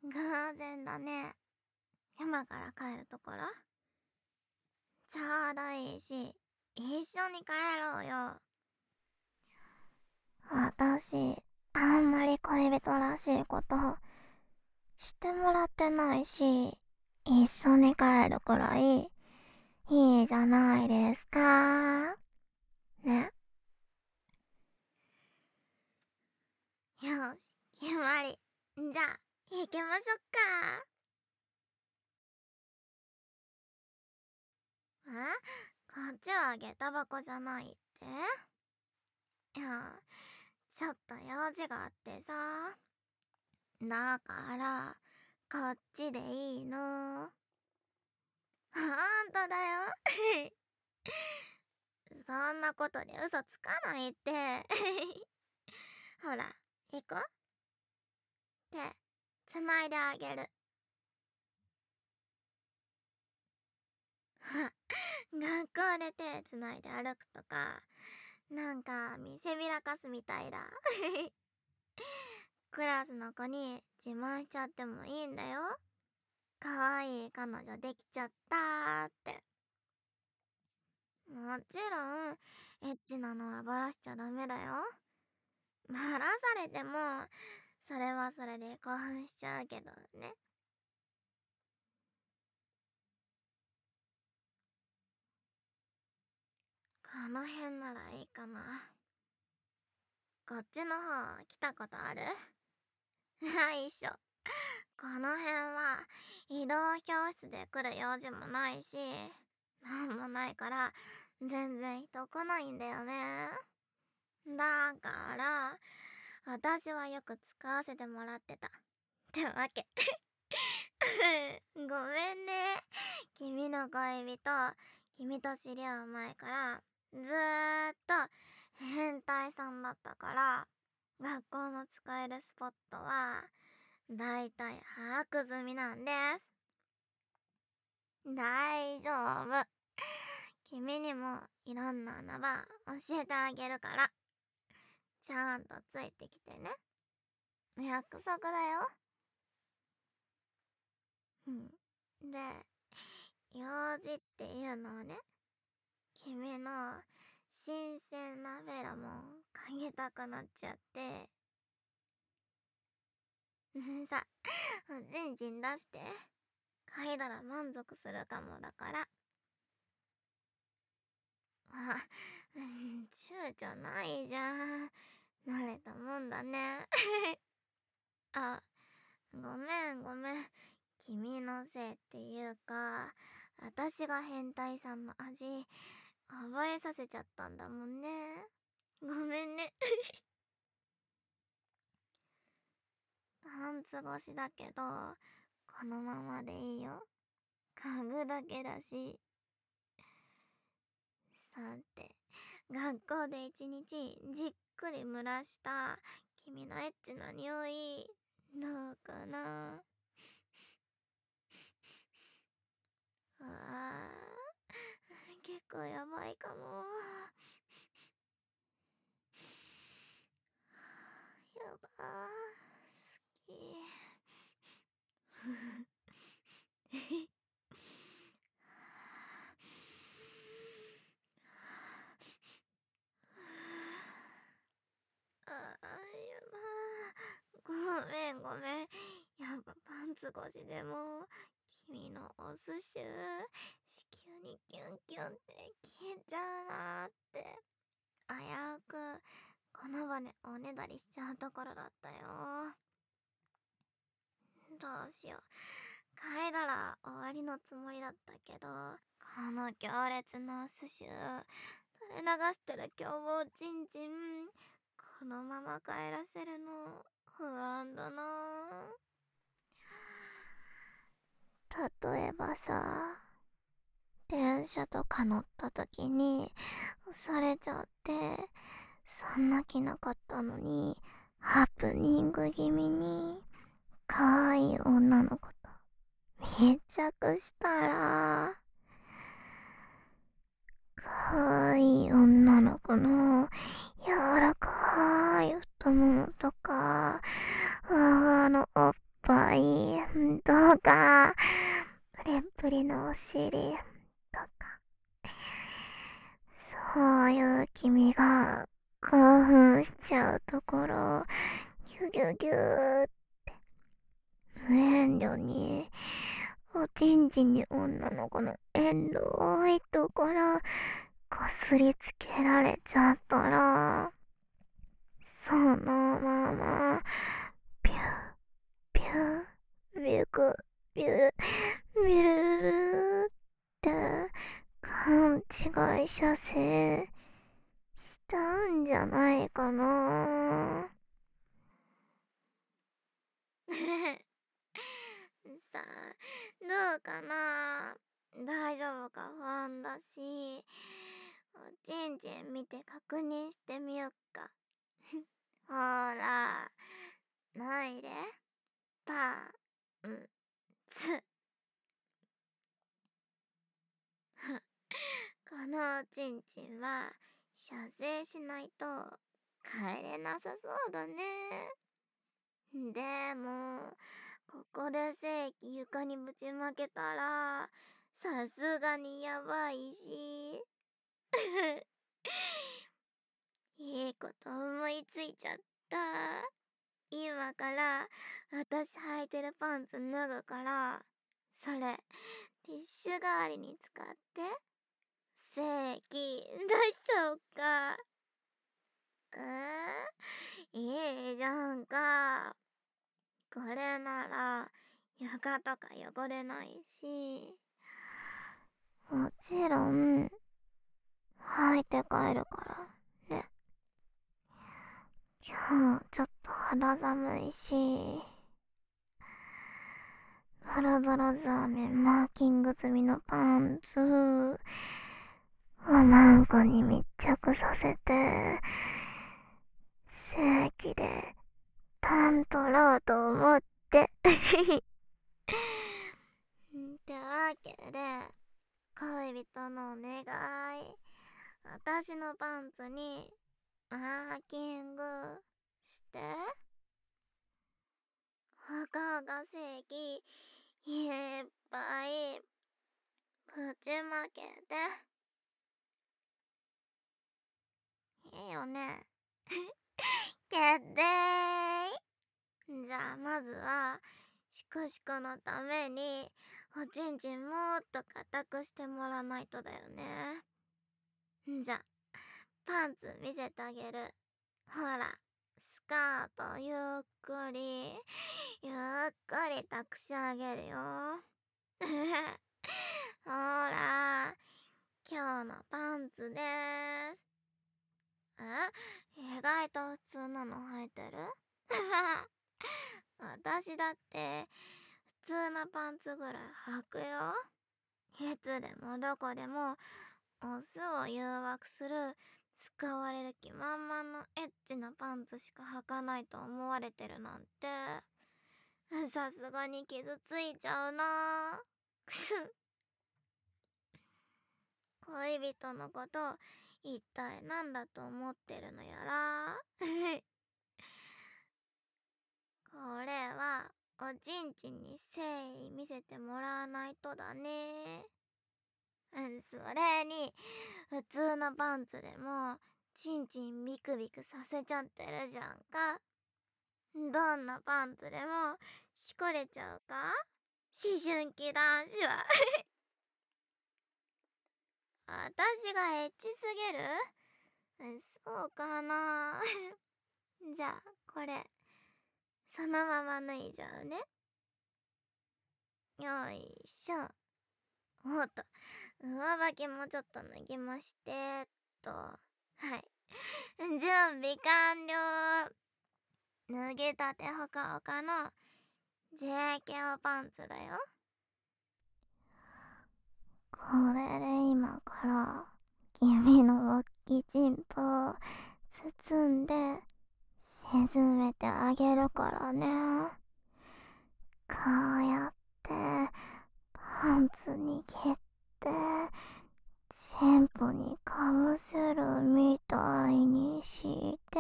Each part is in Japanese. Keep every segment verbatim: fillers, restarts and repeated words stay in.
偶然だね。今から帰るところ？ちょうどいいし、一緒に帰ろうよ。私、あんまり恋人らしいことしてもらってないし、一緒に帰るくらいいいじゃないですか。ね。よし、決まり。じゃあ、行きましょっか。え？こっちは下駄箱じゃないって？いや、ちょっと用事があってさ。だから、こっちでいいの。ほんとだよ。そんなことで嘘つかないって。ほら、行こう。手、つないであげる。学校で手つないで歩くとか、なんか見せびらかすみたいだ。クラスの子に自慢しちゃってもいいんだよ。かわいい彼女できちゃったーって。もちろん、エッチなのはバラしちゃダメだよ。バラされても、それはそれで興奮しちゃうけどね。この辺ならいいかな。こっちの方来たことある？ないっしょ。この辺は移動教室で来る用事もないし、なんもないから全然人来ないんだよね。だから私はよく使わせてもらってたってわけ。ごめんね。君の恋人、君と知り合う前からずーっと変態さんだったから、学校の使えるスポットはだいたい把握済みなんです。大丈夫。君にもいろんな穴場教えてあげるから、ちゃんとついてきてね。約束だよ。うん。で、用事っていうのはね、君の新鮮なフェロモン嗅ぎたくなっちゃって。さ、チンチン出して。嗅いだら満足するかもだから。あ、躊躇ないじゃん。慣れたもんだね。あ、ごめんごめん。君のせいっていうか、私が変態さんの味、覚えさせちゃったんだもんね。ごめんね。パンツ越しだけど、このままでいいよ。嗅ぐだけだし。さて、学校で一日じっくり蒸らした君のエッチな匂い、どうかな。あー、結構やばいかも。やばー、好き。あー、やばー。ごめんごめん。やっぱパンツ越しでも君のお寿司子宮にキュンキュンって消えちゃうなーって、危うくこの場でおねだりしちゃうところだったよ。どうしよう。嗅いだら終わりのつもりだったけど、この強烈な寿司垂れ流してる凶暴チンチン、このまま帰らせるの不安だな。例えばさ、電車とか乗った時に押されちゃって、そんな気なかったのにハプニング気味に可愛い女の子と密着したら、可愛い女の子の柔らかい太ももとか、母のおっぱい尻とか、そういう君が興奮しちゃうところをギュギュギューって無遠慮におちんちんに女の子のエロいところこすりつけられちゃったら、そのままピューピュービュクビュルビュルルルって勘違い射精したんじゃないかな。さあ、どうかな。大丈夫か不安だし、おちんちん見て確認してみよっか。ほら、ないで。パーンツ。このおちんちんは射精しないと帰れなさそうだね。でもここで正規床にぶちまけたらさすがにやばいしいいこと思いついちゃった。今から私履いてるパンツ脱ぐから、それティッシュ代わりに使って正規出しちゃおっか。えー、いいじゃんか。これなら床とか汚れないし、もちろん履いて帰るからね。今日ちょっと肌寒いし、ドロドロザーメンマーキング済みのパンツをマンコに密着させて正規でタン取ろうと思ってってわけで、恋人のお願い、私のパンツにマーキングして他が正規いっぱいぶちまけていいよね。決定。じゃあまずはシコシコのためにおちんちんもっと硬くしてもらわないとだよね。じゃあパンツ見せてあげる。ほら、スカートゆっくりゆっくり託してあげるよ。ほら、今日のパンツでーす。え、意外と普通なの履いてる？私だって普通のパンツぐらい履くよ。いつでもどこでもオスを誘惑する使われる気満々のエッチなパンツしか履かないと思われてるなんて、さすがに傷ついちゃうな。恋人のこと一体何だと思ってるのやら。これはおちんちんに誠意見せてもらわないとだね。それに普通のパンツでもちんちんビクビクさせちゃってるじゃんか。どんなパンツでもしこれちゃうか、思春期男子は。私がエッチすぎる？そうかな。じゃあこれそのまま脱いじゃうね。よいしょ。おっと、上履きもちょっと脱ぎましてっと、はい、準備完了。脱ぎたてほかほかの ジェーケー パンツだよ。これで今から君のおっきちんぽを包んで沈めてあげるからね。こうやってパンツに切ってチンポにかぶせるみたいにして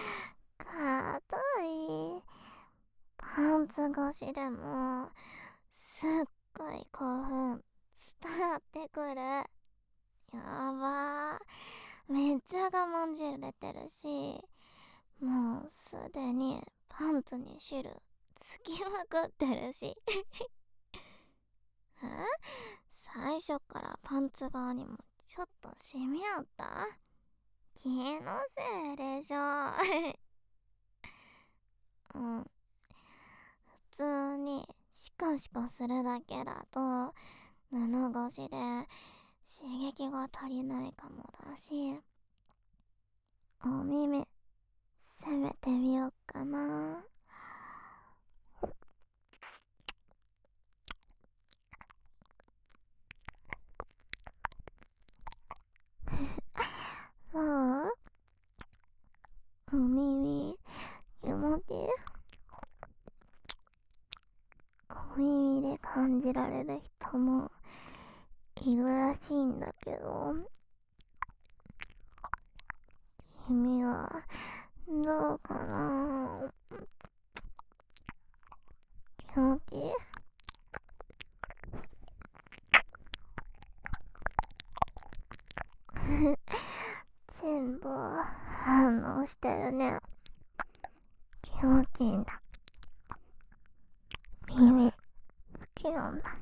かたいパンツ越しでもすっごい興奮伝わってくる。やばー、めっちゃ我慢汁出てるし、もうすでにパンツに汁つきまくってるしえ、最初からパンツ側にもちょっとシミあった？気のせいでしょうん、普通にシコシコするだけだと布越しで刺激が足りないかもだし、お耳攻めてみようかな。ああ、お耳気持ちいい。お耳で感じられる人もいるらしいんだけど、君はどうかな？気持ちいい？全部反応してるね。気持ちいいんだ。耳好きなんだ。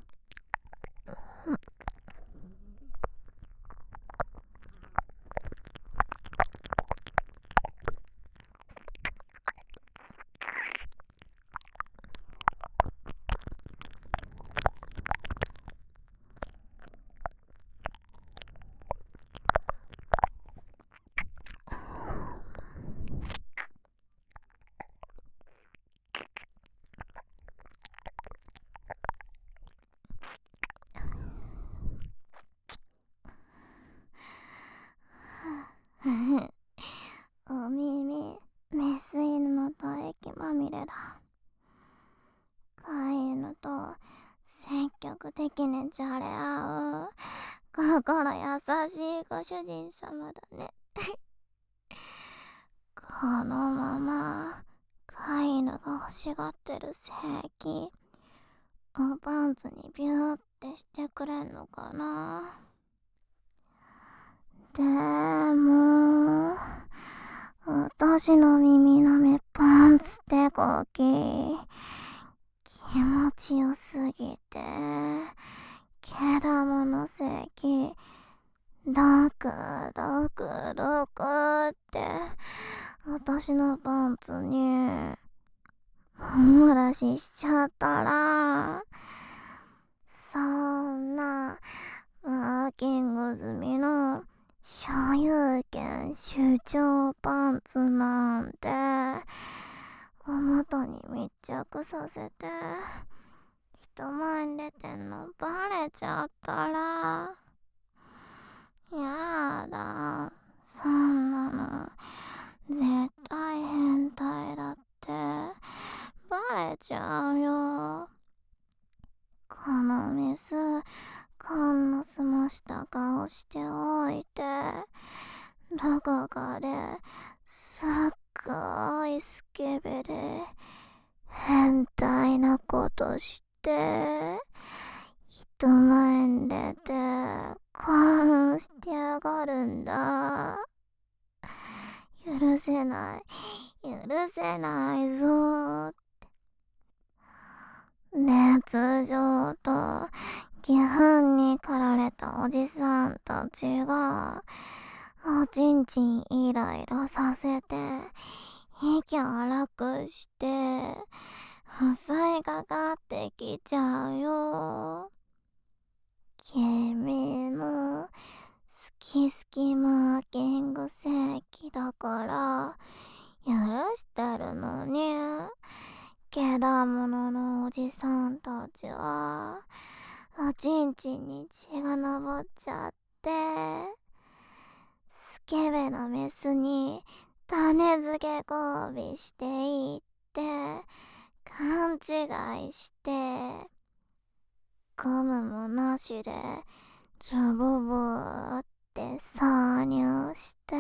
お耳、メス犬の唾液まみれだ。飼い犬と積極的にじゃれ合う心優しいご主人様だねこのまま飼い犬が欲しがってる性器おパンツにビューってしてくれんのかな。でも私の耳なめパンツ手こき気持ちよすぎて毛玉の性器ドクドクドクって私のパンツにお漏らししちゃったら、そんなマーキング済みの所有権主張パンツなんてお股に密着させて人前に出てんのバレちゃったらやだ、そんなの絶対変態だってバレちゃうよ。このメスこんな澄ました顔しておいてどこかですっごいスケベで変態なことして人前に出て興奮してやがるんだ。許せない許せないぞって熱情と義憤に駆られたおじさんたちがおちんちんイライラさせて息荒くして襲いかかってきちゃうよ。君の好き好きマーキング正規だから許してるのに毛玉のおじさんたちはおちんちんに血が上っちゃってスケベなメスに種付け交尾していって勘違いしてゴムもなしでズボブーって挿入して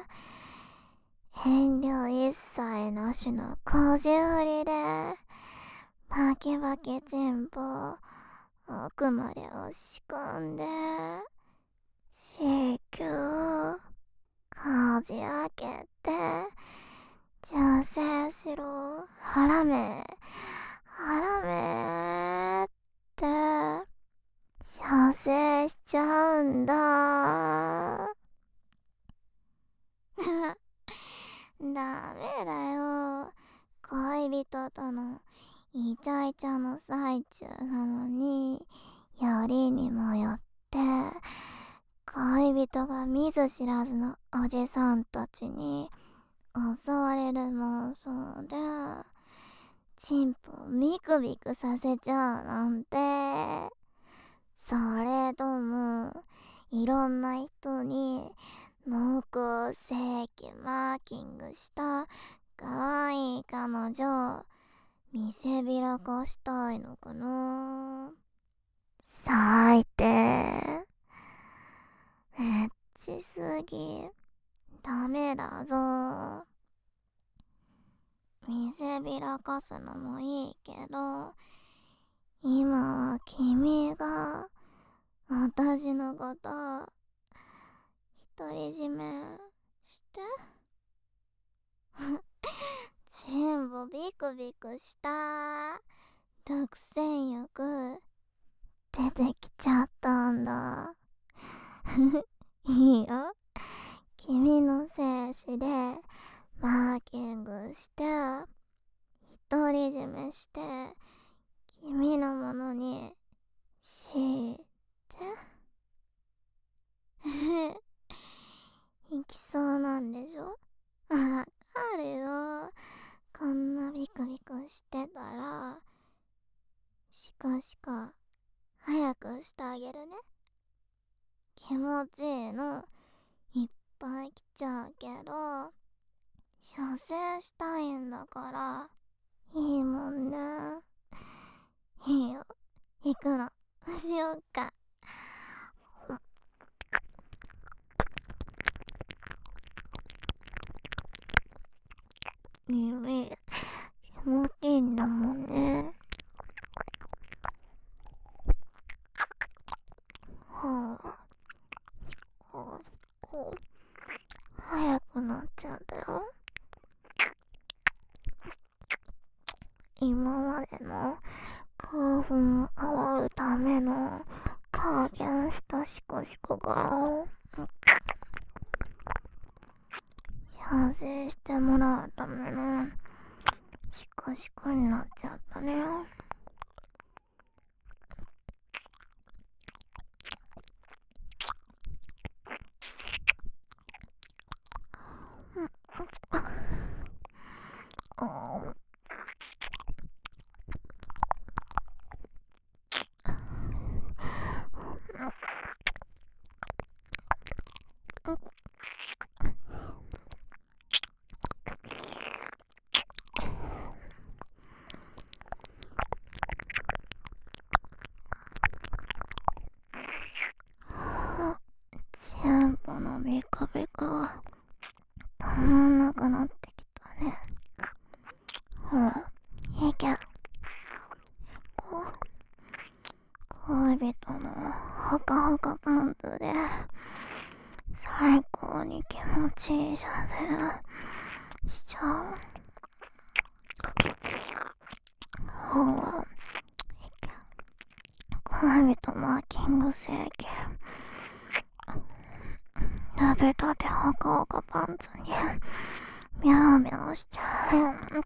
遠慮一切なしのこじ売りでバキバキチンポ奥まで押し込んで、子宮こじ開けて、射精しろ、腹め腹めって射精しちゃうんだ。ダメだよ。恋人とのイチャイチャの最中なのに、よりにもよって恋人が見ず知らずのおじさんたちに襲われる妄想でチンポをビクビクさせちゃうなんて。それともいろんな人に濃厚正規マーキングした可愛い彼女を見せびらかしたいのかな。最低。エッチすぎ。ダメだぞ。見せびらかすのもいいけど、今は君が私のこと独り占めして全部ビクビクした独占欲出てきちゃったんだ。いいよ。君の精子でマーキングして独り占めして君のものにして行きそうなんでしょ。わかるよ。こんなビクビクしてたらしかしか早くしてあげるね。気持ちいいのいっぱい来ちゃうけど射精したいんだからいいもんね。いいよ、行くのしよっか。耳気持ちいいんだもんね。はあ、はあ、早くなっちゃったよ。今までの興奮を煽るための加減したシコシコが射精してもらうためのシコシコになっちゃったね。あチンポのビクビクがたまんなくなってきたね。ほら、いけ。こう恋人のほかほかパンツで最高に気持ちいい射精しちゃう。ほら、いけ。恋人マーキング正規食べたてほかほかパンツにミャーミャーしちゃう。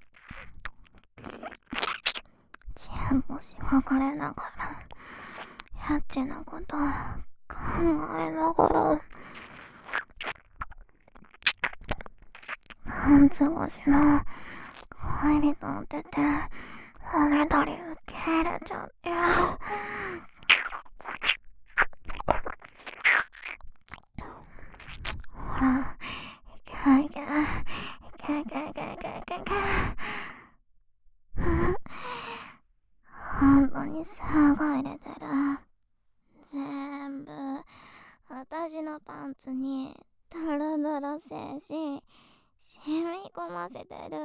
チンポしばかれながらエッチなこと考えながらパンツ越しの恋人の手で跳ねたり受け入れちゃってほら、いけいけいけいけいけいけいけいけ本当にすごい出てる。全部私のパンツにドロドロ精子染み込ませてる。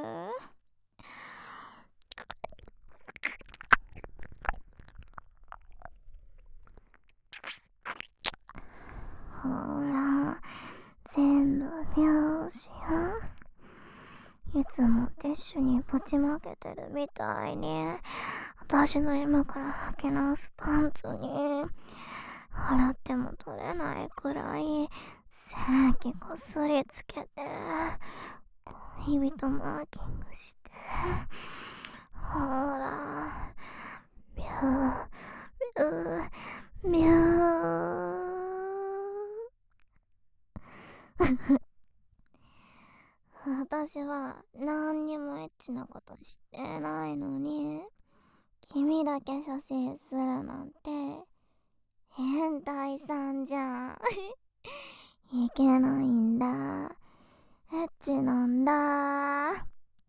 ほら、全部拍子よ。いつもティッシュにぶちまけてるみたいに、私の今から履き直すパンツに、洗っても取れないくらい、正規こすりつけて、恋人マーキングして、ほら、ビュー、ビュー、ビュー。私は何にもエッチなことしてないのに、君だけ射精するなんて変態さんじゃん。いけないんだ。エッチなんだ。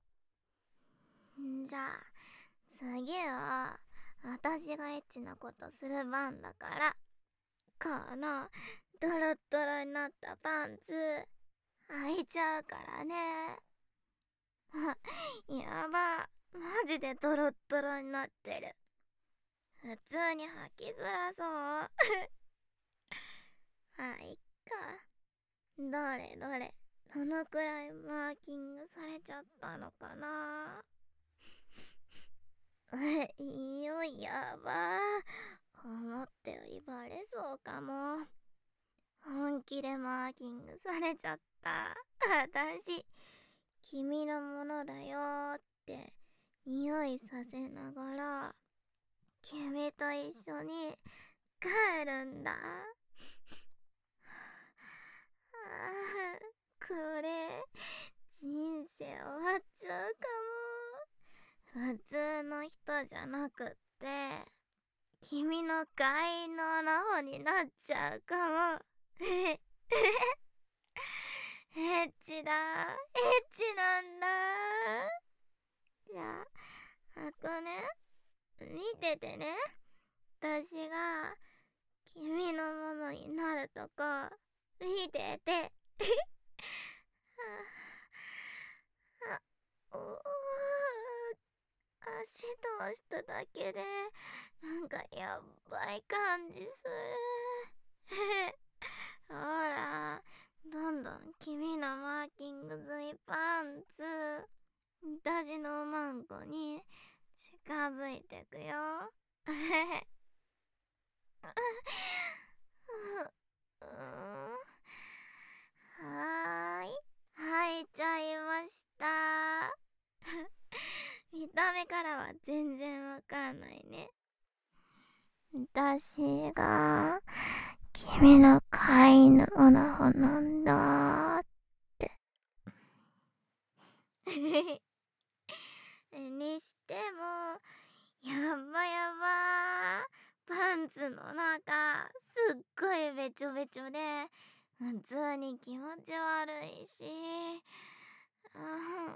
じゃあ次は私がエッチなことする番だから、このドロッドロになったパンツ履いちゃうからね。あ、やば、マジでドロッドロになってる。普通に履きづらそう。まあいっか。どれどれ、どのくらいマーキングされちゃったのかな。え、いよいやば。思ったよりバレそうかも。本気でマーキングされちゃった。私、君のものだよーって匂いさせながら、君と一緒に帰るんだ。あー、これ、人生終わっちゃうかも。普通の人じゃなくって、君の飼いのな方になっちゃうかも。エッチだ。エッチなんだ。じゃあ、開くね。見ててね。私が君のものになるとこ見てて。あ、おー、足通しただけでなんかやばい感じする。ほら、どんどん君のマーキング済みパンツ、私のマンコに近づいてくよ。はーい、履いちゃいました。見た目からは全然わかんないね。私が君の飼い主の方なんだって。にしても、やばやば、パンツの中すっごいべちょべちょで普通に気持ち悪いし、うん、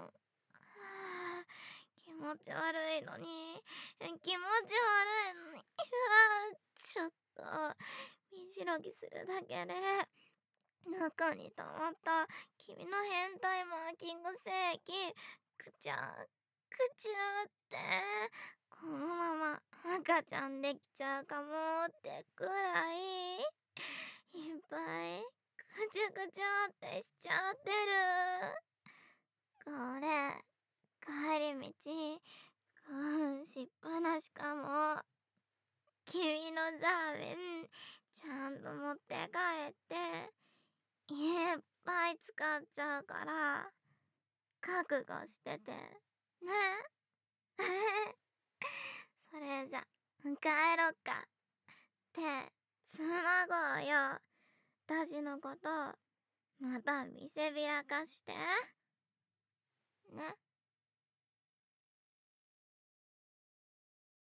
気持ち悪いのに気持ち悪いのに、うわ、ちょっと身じろぎするだけで中に溜まった君の変態マーキング精液くちゃくちゃって、このまま赤ちゃんできちゃうかもってくらいいっぱいくちゅくちゅってしちゃってる。これ帰り道興奮しっぱなしかも。君のザーメンちゃんと持って帰っていっぱい使っちゃうから覚悟しててね。それじゃ帰ろっか。ってつなごうよ。私のことまた見せびらかしてね。